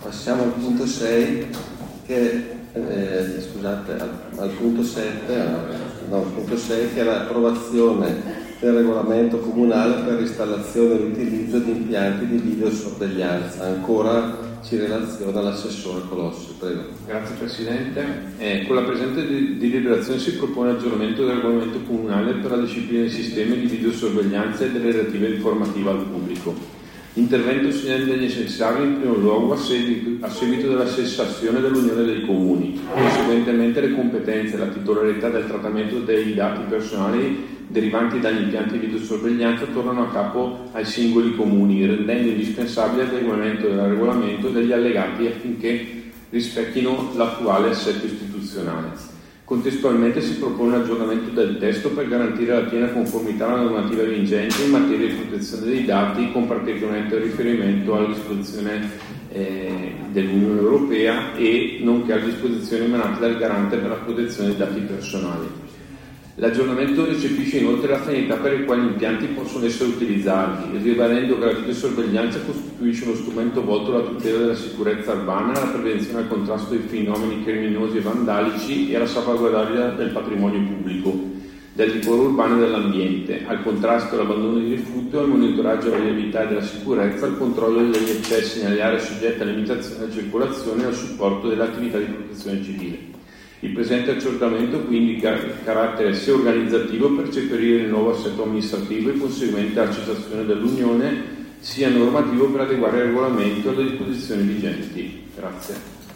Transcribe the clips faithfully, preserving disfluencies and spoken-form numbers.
Passiamo al punto sei, che eh, scusate, al, al punto sette, no, al punto sei, che è l'approvazione del regolamento comunale per l'installazione e l'utilizzo di impianti di videosorveglianza. Ancora ci relaziona l'assessore Colossi. Prego. Grazie Presidente. Eh, con la presente di, di deliberazione si propone aggiornamento del regolamento comunale per la disciplina dei sistemi di videosorveglianza e delle relative informative al pubblico. L'intervento si rende necessario in primo luogo a seguito, a seguito della cessazione dell'Unione dei Comuni. Conseguentemente le competenze e la titolarità del trattamento dei dati personali derivanti dagli impianti di videosorveglianza tornano a capo ai singoli comuni, rendendo indispensabile il regolamento del regolamento degli allegati affinché rispecchino l'attuale assetto istituzionale. Contestualmente si propone un aggiornamento del testo per garantire la piena conformità alla normativa vigente in materia di protezione dei dati, con particolarmente riferimento alla disposizione eh, dell'Unione Europea e nonché alle disposizioni emanate dal Garante per la protezione dei dati personali. L'aggiornamento recepisce inoltre la finalità per i quali gli impianti possono essere utilizzati, ribadendo che la videosorveglianza costituisce uno strumento volto alla tutela della sicurezza urbana, alla prevenzione e al contrasto dei fenomeni criminosi e vandalici e alla salvaguardia del patrimonio pubblico, del decoro urbano e dell'ambiente, al contrasto e all'abbandono di rifiuti, al monitoraggio della viabilità e della sicurezza, al controllo degli accessi nelle aree soggette a limitazione della circolazione e al supporto delle attività di protezione civile. Il presente aggiornamento quindi indica il carattere sia organizzativo per reperire il nuovo assetto amministrativo e conseguente alla cessazione dell'Unione, sia normativo per adeguare il regolamento alle disposizioni vigenti. Grazie.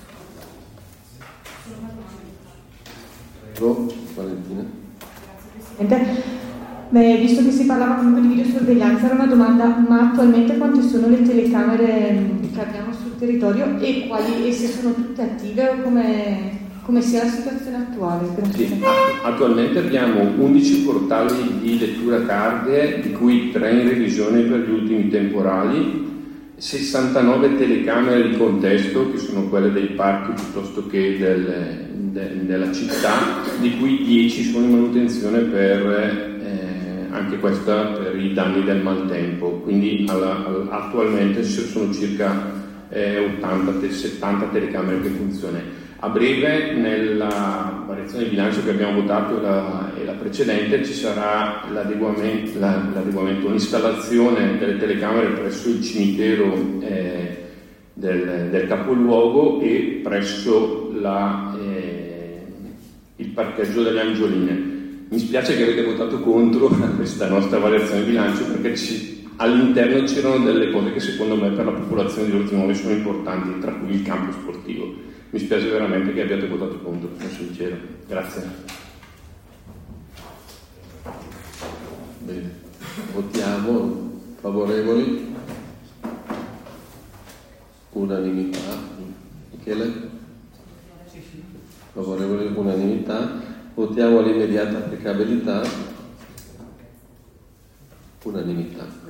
Prego, Valentina. Presidente, beh, visto che si parlava comunque di videosorveglianza, era una domanda: ma attualmente quante sono le telecamere che abbiamo sul territorio e quali esse sono tutte attive o come... come sia la situazione attuale? Sì, attualmente abbiamo undici portali di lettura cardee, di cui tre in revisione per gli ultimi temporali, sessantanove telecamere di contesto, che sono quelle dei parchi piuttosto che del, de, della città, di cui dieci sono in manutenzione per eh, anche questa per i danni del maltempo. Quindi alla, alla, attualmente sono circa eh, ottanta settanta telecamere che funzionano. A breve, nella variazione di bilancio che abbiamo votato la, e la precedente, ci sarà l'adeguamento, la, l'adeguamento, l'installazione delle telecamere presso il cimitero eh, del, del capoluogo e presso la, eh, il parcheggio delle Angioline. Mi spiace che avete votato contro questa nostra variazione di bilancio, perché ci, all'interno c'erano delle cose che secondo me per la popolazione di Orzinuovi sono importanti, tra cui il campo sportivo. Mi spiace veramente che abbiate votato contro, sono sincero. Grazie. Bene, votiamo. Favorevoli? Unanimità. Michele? Favorevoli, unanimità. Votiamo l'immediata applicabilità. Unanimità.